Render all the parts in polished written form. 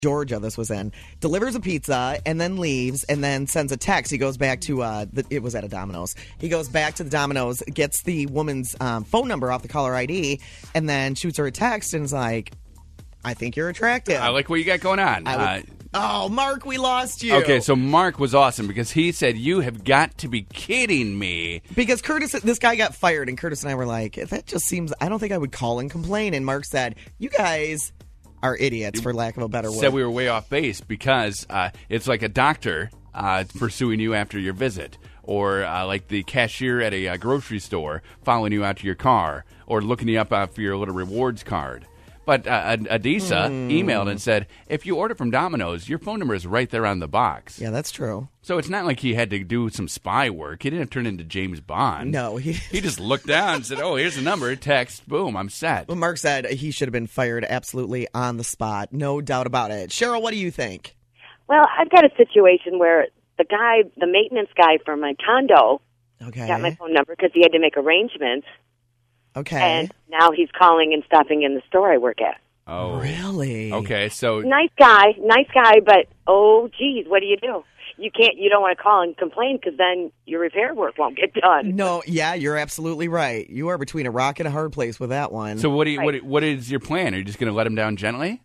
Georgia, this was in, delivers a pizza and then leaves and then sends a text. He goes back to, it was at a Domino's. He goes back to the Domino's, gets the woman's phone number off the caller ID, and then shoots her a text and is like, I think you're attractive. I like what you got going on. Oh, Mark, we lost you. Okay, so Mark was awesome because he said, you have got to be kidding me. Because Curtis, this guy got fired, and Curtis and I were like, that just seems, I don't think I would call and complain. And Mark said, you guys are idiots, for lack of a better word. Said we were way off base because it's like a doctor pursuing you after your visit, or like the cashier at a grocery store following you out to your car, or looking you up for your little rewards card. But Adisa emailed and said, if you order from Domino's, your phone number is right there on the box. Yeah, that's true. So it's not like he had to do some spy work. He didn't turn into James Bond. No. He just looked down and said, oh, here's the number, text, boom, I'm set. Well, Mark said he should have been fired absolutely on the spot. No doubt about it. Cheryl, what do you think? Well, I've got a situation where the maintenance guy for my condo got my phone number because he had to make arrangements. Okay. And now he's calling and stopping in the store I work at. Oh. Really? Okay, so... Nice guy, but, oh, geez, what do? You don't want to call and complain because then your repair work won't get done. No, yeah, you're absolutely right. You are between a rock and a hard place with that one. So what is your plan? Are you just going to let him down gently?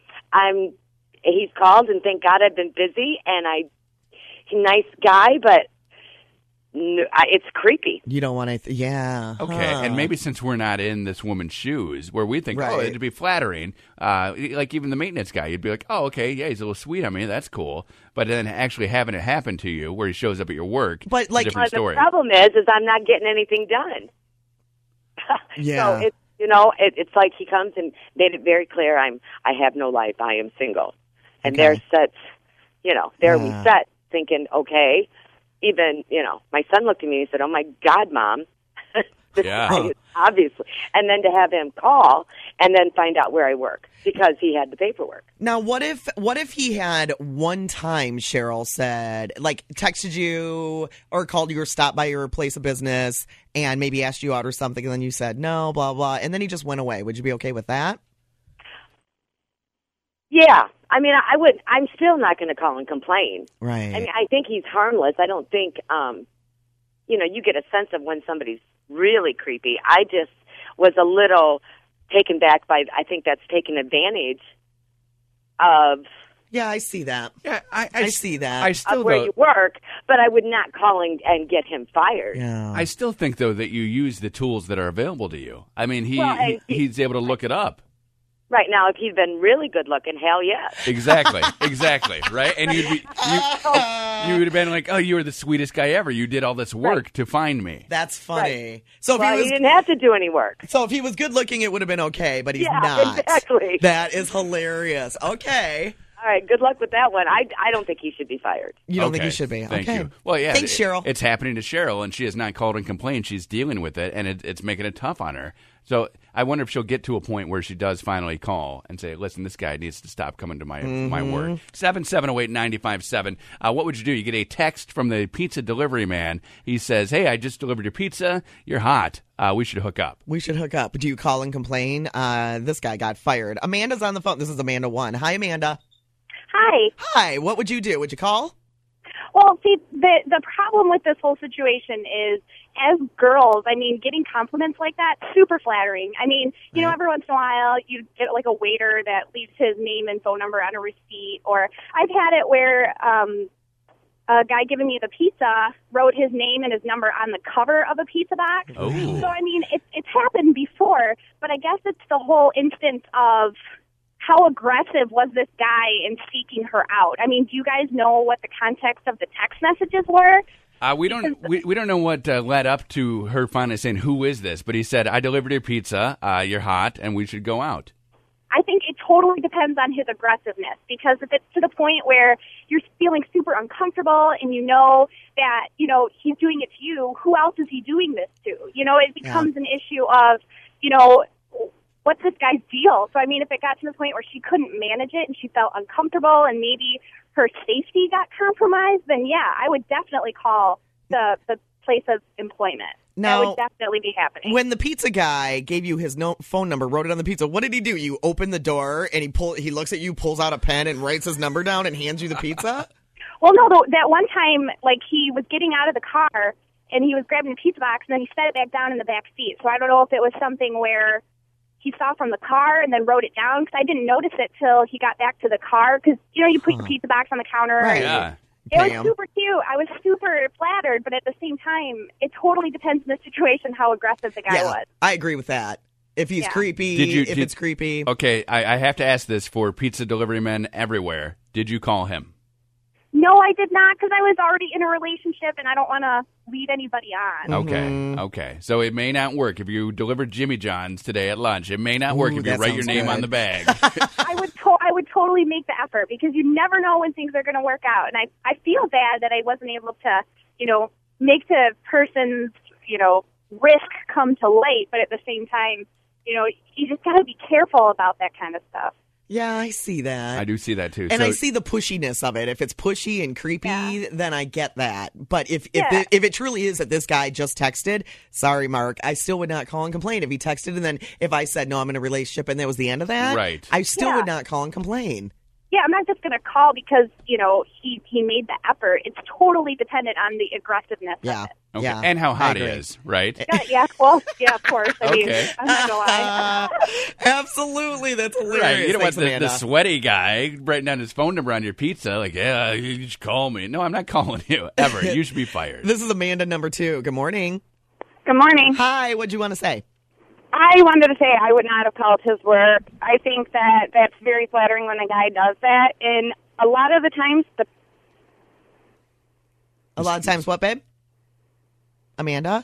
He's called, and thank God I've been busy, and he's a nice guy, but... it's creepy. You don't want to, yeah. Okay, and maybe since we're not in this woman's shoes, where we think, oh, it'd be flattering, like even the maintenance guy, you'd be like, oh, okay, yeah, he's a little sweet on me, that's cool. But then actually having it happen to you, where he shows up at your work, but like, different story. The problem is I'm not getting anything done. Yeah. So it's like he comes and made it very clear I have no life, I am single. And there we sat thinking, okay. Even, my son looked at me and said, oh, my God, Mom. This guy is obviously. And then to have him call and then find out where I work because he had the paperwork. Now, what if he had one time, Cheryl said, like texted you or called you or stopped by your place of business and maybe asked you out or something, and then you said no, blah, blah, and then he just went away. Would you be okay with that? Yeah. I mean, I'm still not going to call and complain. Right. I mean, I think he's harmless. I don't think, you get a sense of when somebody's really creepy. I just was a little taken back by, I think that's taken advantage of. Yeah, I see that. Yeah, I see that. I still where you work, but I would not call and get him fired. Yeah. I still think, though, that you use the tools that are available to you. I mean, he's able to look it up. Right now, if he'd been really good looking, hell yes. Exactly, right? And you would have been like, oh, you were the sweetest guy ever. You did all this work to find me. That's funny. Right. So if he didn't have to do any work. So if he was good looking, it would have been okay, but he's not. Exactly. That is hilarious. Okay. All right, good luck with that one. I don't think he should be fired. You don't think he should be? Thank okay. you. Well, yeah. Thanks, Cheryl. It's happening to Cheryl, and she has not called and complained. She's dealing with it, and it's making it tough on her. So I wonder if she'll get to a point where she does finally call and say, listen, this guy needs to stop coming to my work. 7708957. What would you do? You get a text from the pizza delivery man. He says, hey, I just delivered your pizza. You're hot. We should hook up. Do you call and complain? This guy got fired. Amanda's on the phone. This is Amanda 1. Hi, Amanda. Hi. What would you do? Would you call? Well, see, the problem with this whole situation is, as girls, I mean, getting compliments like that, super flattering. I mean, you know, every once in a while, you get like a waiter that leaves his name and phone number on a receipt, or I've had it where a guy giving me the pizza wrote his name and his number on the cover of a pizza box. Oh. So, I mean, it's happened before, but I guess it's the whole instance of how aggressive was this guy in seeking her out? I mean, do you guys know what the context of the text messages were? We don't know what led up to her finally saying, who is this? But he said, I delivered your pizza, you're hot, and we should go out. I think it totally depends on his aggressiveness, because if it's to the point where you're feeling super uncomfortable and you know that, you know, he's doing it to you, who else is he doing this to? You know, it becomes an issue of, you know, what's this guy's deal? So, I mean, if it got to the point where she couldn't manage it and she felt uncomfortable and maybe her safety got compromised, then, yeah, I would definitely call the place of employment. Now, that would definitely be happening. When the pizza guy gave you his phone number, wrote it on the pizza, what did he do? You open the door and he looks at you, pulls out a pen and writes his number down and hands you the pizza? Well, no, that one time, like, he was getting out of the car, and he was grabbing the pizza box, and then he set it back down in the back seat. So I don't know if it was something where he saw from the car and then wrote it down, because I didn't notice it till he got back to the car, because, you put your pizza box on the counter. Right. Yeah. It was super cute. I was super flattered, but at the same time, it totally depends on the situation how aggressive the guy was. I agree with that. If he's creepy, if it's creepy. Okay, I have to ask this for pizza delivery men everywhere. Did you call him? No, I did not, because I was already in a relationship, and I don't want to lead anybody on. Okay. So it may not work if you deliver Jimmy John's today at lunch. It may not work if you that write your sounds name good. on the bag. I would totally make the effort, because you never know when things are going to work out. And I feel bad that I wasn't able to, make the person's, risk come to light. But at the same time, you just got to be careful about that kind of stuff. Yeah, I see that. I do see that too. And So- I see the pushiness of it. If it's pushy and creepy, then I get that. But if it truly is that this guy just texted, sorry, Mark, I still would not call and complain. If he texted and then if I said, no, I'm in a relationship and that was the end of that, Right. I still would not call and complain. Yeah, I'm not just going to call because, he made the effort. It's totally dependent on the aggressiveness of it. Okay. Yeah. And how hot I he agree. is, right? Yeah, well, yeah, of course. I mean, Okay. I'm not going to lie. Absolutely. That's hilarious. Right. You don't want Thanks, the Amanda. sweaty guy writing down his phone number on your pizza. Like, yeah, you should call me. No, I'm not calling you ever. You should be fired. This is Amanda number 2. Good morning. Good morning. Hi, what'd you want to say? I wanted to say I would not have called his work. I think that that's very flattering when a guy does that. And a lot of the times, A lot of times what, babe? Amanda?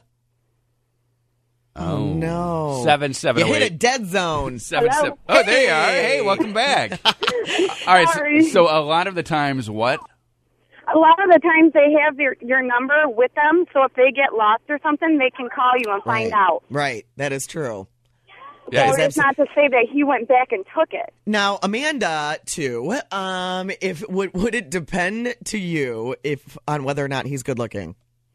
Oh, no. 778. You hit a dead zone. 77. Oh, there you are. Hey, welcome back. All right. Sorry. So a lot of the times, what? a lot of the times they have your number with them, so if they get lost or something, they can call you and find out. Right. That is true. Yeah, So it's not to say that he went back and took it. Now, Amanda, too. If would it depend to you on whether or not he's good looking?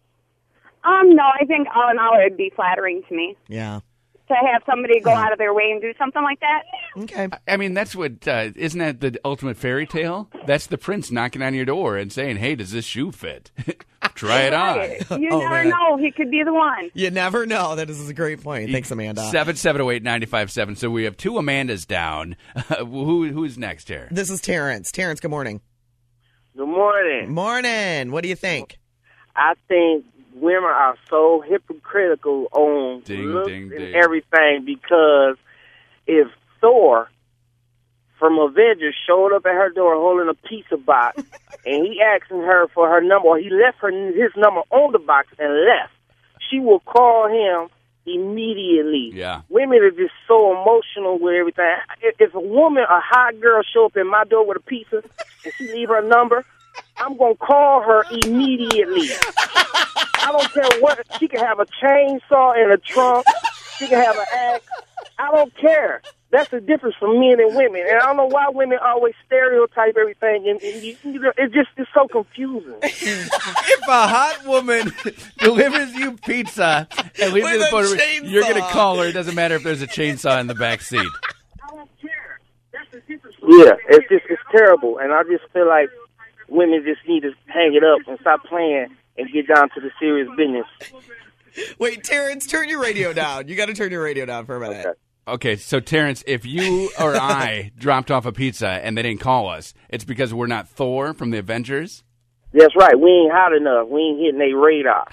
No, I think all in all, it'd be flattering to me Yeah. to have somebody go out of their way and do something like that. Okay. I mean, that's what, isn't that the ultimate fairy tale? That's the prince knocking on your door and saying, hey, does this shoe fit? Try it on. Right. You Oh, never man. know. He could be the one. You never know. That is a great point. Thanks, Amanda. 770-895-7. So we have two Amandas down. Who's next here? This is Terrence. Terrence, good morning. Good morning. Morning. What do you think? I think women are so hypocritical on Ding, looks ding, and ding. everything, because if Thor from Avengers showed up at her door holding a pizza box and he asking her for her number, or he left his number on the box and left, she will call him immediately. Yeah. Women are just so emotional with everything. If a woman, a hot girl, show up in my door with a pizza and she leave her number, I'm going to call her immediately. I don't care what. She can have a chainsaw in the trunk. She can have an axe. I don't care. That's the difference from men and women. And I don't know why women always stereotype everything. And it's so confusing. If a hot woman delivers you pizza and leaves you With the a phone, chainsaw. you're going to call her. It doesn't matter if there's a chainsaw in the back seat. I don't care. That's the difference. Yeah, it's terrible. And I just feel like women just need to hang it up and stop playing and get down to the serious business. Wait, Terrence, turn your radio down. You got to turn your radio down for a minute. Okay. Okay, so Terrence, if you or I dropped off a pizza and they didn't call us, it's because we're not Thor from the Avengers? That's right. We ain't hot enough. We ain't hitting their radar.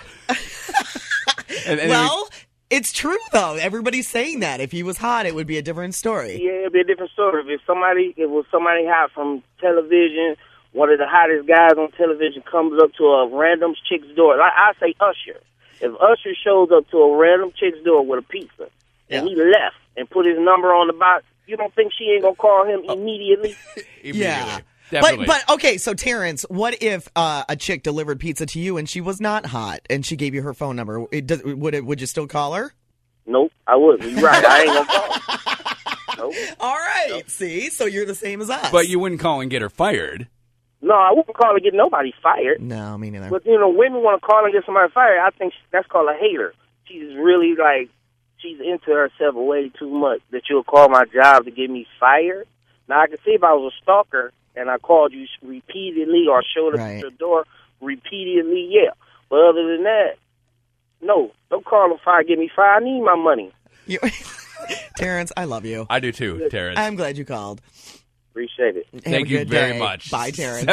And Well, it's true, though. Everybody's saying that. If he was hot, it would be a different story. Yeah, it'd be a different story. If it was somebody hot from television, one of the hottest guys on television comes up to a random chick's door. Like I say Usher. If Usher shows up to a random chick's door with a pizza and he left and put his number on the box, you don't think she ain't going to call him immediately? Yeah. Definitely. But okay, so Terrence, what if a chick delivered pizza to you and she was not hot and she gave you her phone number? Would you still call her? Nope, I wouldn't. You're right. I ain't going to call. Nope. All right. See, so you're the same as us. But you wouldn't call and get her fired. No, I wouldn't call to get nobody fired. No, me neither. But, women want to call and get somebody fired. I think that's called a hater. She's really, she's into herself way too much that you'll call my job to get me fired. Now, I can see if I was a stalker and I called you repeatedly or showed up at your door repeatedly, yeah. But other than that, no. Don't call and fire, get me fired. I need my money. Terrence, I love you. I do too, Terrence. I'm glad you called. Appreciate it. Thank you very much. Bye, Terrence.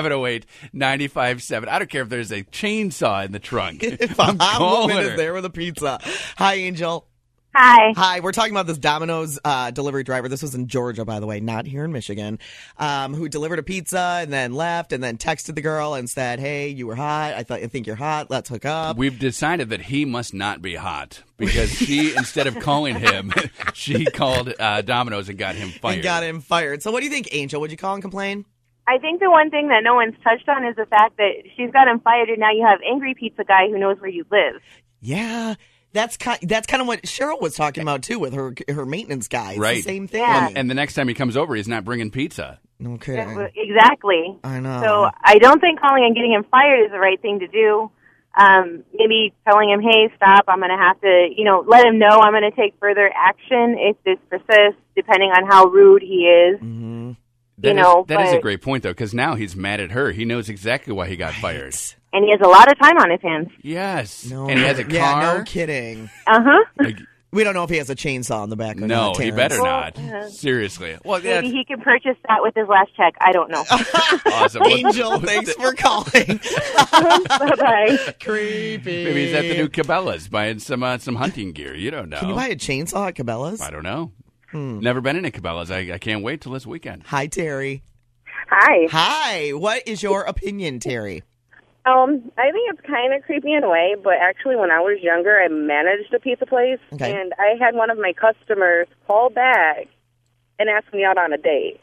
7708-957. I don't care if there's a chainsaw in the trunk. If a hot woman is there with a pizza. Hi, Angel. Hi. Hi, we're talking about this Domino's delivery driver. This was in Georgia, by the way, not here in Michigan, who delivered a pizza and then left and then texted the girl and said, hey, you were hot. I think you're hot. Let's hook up. We've decided that he must not be hot because she, instead of calling him, she called Domino's and got him fired. So what do you think, Angel? Would you call and complain? I think the one thing that no one's touched on is the fact that she's got him fired, and now you have angry pizza guy who knows where you live. Yeah. That's kind of what Cheryl was talking about, too, with her maintenance guy. It's right. the same thing. Yeah. And the next time he comes over, he's not bringing pizza. No kidding. Exactly. I know. So I don't think calling and getting him fired is the right thing to do. Maybe telling him, hey, stop, I'm going to have to, let him know I'm going to take further action if this persists, depending on how rude he is. Mm-hmm. That is a great point, though, because now he's mad at her. He knows exactly why he got fired. And he has a lot of time on his hands. Yes. No, and he has a car. Yeah, no kidding. Uh-huh. We don't know if he has a chainsaw in the back or no, not. he better not. Seriously. Well, maybe he can purchase that with his last check. I don't know. Awesome. Angel, thanks for calling. Bye-bye. Creepy. Maybe he's at the new Cabela's buying some hunting gear. You don't know. Can you buy a chainsaw at Cabela's? I don't know. Never been in a Cabela's. I can't wait till this weekend. Hi, Terry. Hi. Hi. What is your opinion, Terry? I think it's kind of creepy in a way, but actually when I was younger, I managed a pizza place, and I had one of my customers call back and ask me out on a date.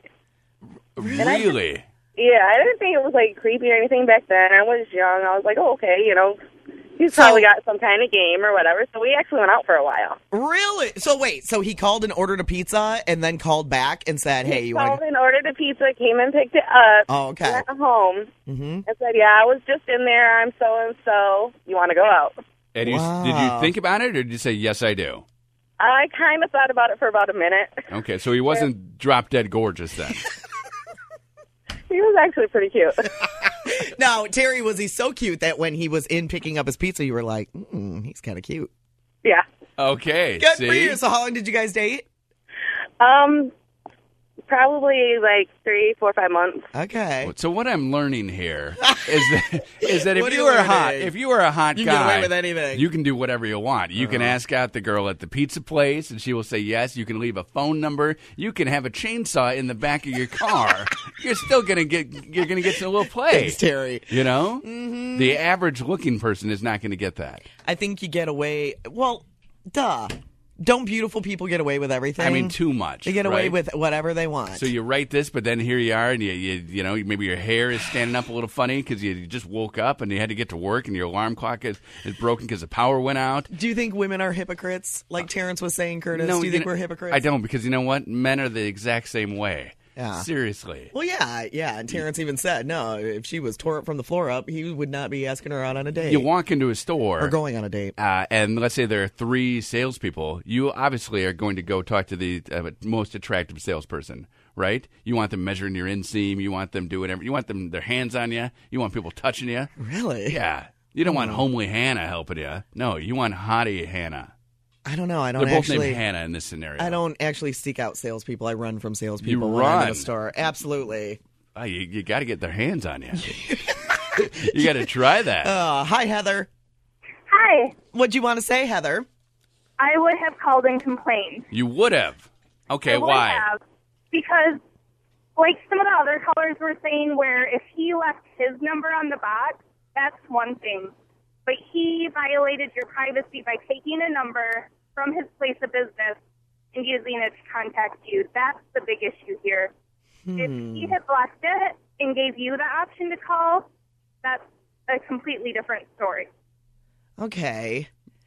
Really? Yeah, I didn't think it was, creepy or anything back then. I was young. I was like, oh, okay, he's probably got some kind of game or whatever. So we actually went out for a while. Really? So wait, he called and ordered a pizza and then called back and said, hey, you want to... Called and ordered a pizza, came and picked it up. Oh, okay. Went home. Mm-hmm. I said, yeah, I was just in there. I'm so-and-so. You want to go out? And did you think about it, or did you say, yes, I do? I kind of thought about it for about a minute. Okay, so he wasn't drop-dead gorgeous then. He was actually pretty cute. Now, Terry, was he so cute that when he was in picking up his pizza, you were like, he's kind of cute? Yeah. Okay. Good see? for you. So how long did you guys date? Probably 3, 4, 5 months. Okay. So what I'm learning here is that What if are you you were hot, learning? if you were a hot You guy, can get away with anything. You can do whatever you want. You can ask out the girl at the pizza place, and she will say yes. You can leave a phone number. You can have a chainsaw in the back of your car. You're still gonna get some little play. Thanks, Terry. Mm-hmm. The average looking person is not going to get that. I think you get away. Well, duh. Don't beautiful people get away with everything? I mean, too much. They get away right? with whatever they want. So you write this, but then here you are, and you know, maybe your hair is standing up a little funny because you just woke up and you had to get to work, and your alarm clock is broken because the power went out. Do you think women are hypocrites, like Terrence was saying, Curtis? No, Do you think we're hypocrites? I don't, because you know what? Men are the exact same way. Yeah. Seriously. Well, yeah. And Terrence even said, no, if she was tore up from the floor up, he would not be asking her out on a date. You walk into a store. Or going on a date. And let's say there are 3 salespeople. You obviously are going to go talk to the most attractive salesperson, right? You want them measuring your inseam. You want them doing whatever. You want them their hands on you. You want people touching you. Really? Yeah. You don't want homely Hannah helping you. No, you want hottie Hannah. I don't know. They're both named Hannah in this snenario. I don't actually seek out salespeople. I run from salespeople You when I'm in run. a store. Absolutely. Oh, you got to get their hands on you. You got to try that. Hi, Heather. Hi. What'd you want to say, Heather? I would have called and complained. You would have. Okay, I would why? have, because, like some of the other callers were saying, where if he left his number on the box, that's one thing. But he violated your privacy by taking a number from his place of business and using it to contact you. That's the big issue here. If he had left it and gave you the option to call, that's a completely different story. Okay,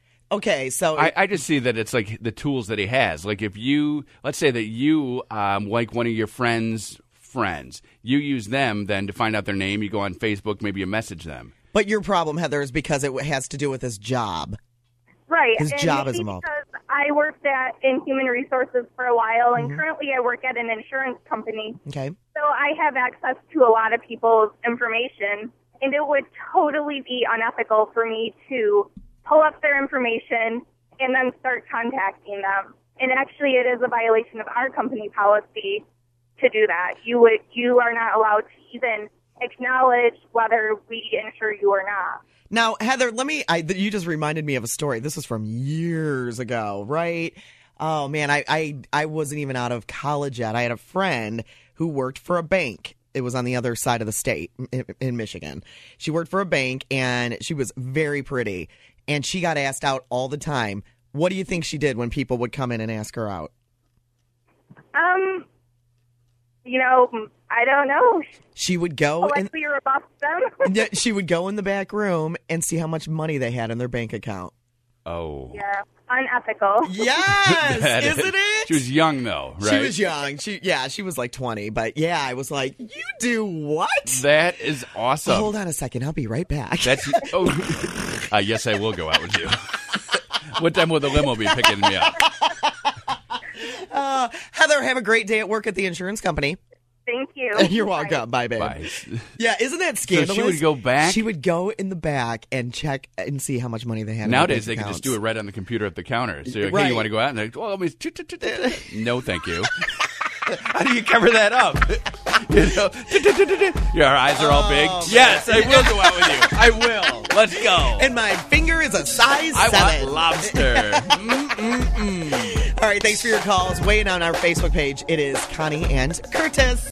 so... I just see that it's like the tools that he has. Like if you, let's say that you like one of your friends' friends. You use them then to find out their name. You go on Facebook, maybe you message them. But your problem, Heather, is because it has to do with his job. Right. His and job is maybe involved. Because I worked in human resources for a while, and currently I work at an insurance company. Okay. So I have access to a lot of people's information, and it would totally be unethical for me to pull up their information and then start contacting them. And actually, it is a violation of our company policy to do that. You are not allowed to even acknowledge whether we insure you or not. Now, Heather, you just reminded me of a story. This was from years ago, right? Oh, man, I wasn't even out of college yet. I had a friend who worked for a bank. It was on the other side of the state in Michigan. She worked for a bank, and she was very pretty. And she got asked out all the time. What do you think she did when people would come in and ask her out? I don't know. She would go Politely rebuff them. she would go in the back room and see how much money they had in their bank account. Oh. Yeah, unethical. Yes, isn't it? She was young, though, right? She was young. She was like 20. But, yeah, I was like, you do what? That is awesome. Hold on a second. I'll be right back. Yes, I will go out with you. What time will the limo be picking me up? Heather, have a great day at work at the insurance company. Thank you. You're welcome. Bye, babe. Bye. Yeah, isn't that scandalous? So she would go back? She would go in the back and check and see how much money they had. Nowadays, in they can just do it right on the computer at the counter. So you're like, Right. hey, you want to go out? And they're like, well, let me... No, thank you. How do you cover that up? Your eyes are all big. Yes, I will go out with you. I will. Let's go. And my finger is a size 7. I want lobster. All right, thanks for your calls. Weigh in on our Facebook page. It is Connie and Curtis.